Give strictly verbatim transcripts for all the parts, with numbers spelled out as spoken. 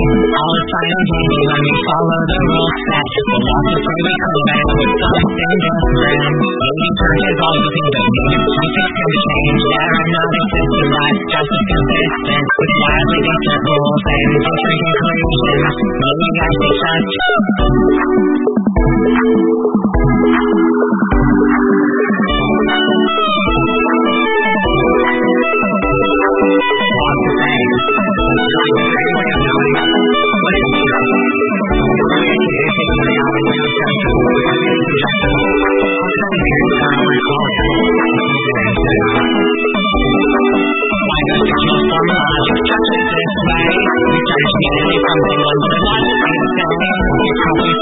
All is fine and dandy when we follow the rules set. We'll walk the way we could and with something different. Maybe purchase all the things that need to keep it from change. There are no existing life, just as consistent with wildly different rules and different conclusions. Maybe I should just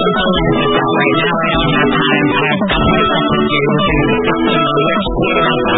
right now I don't have time. I've got myself confused in the system of which we are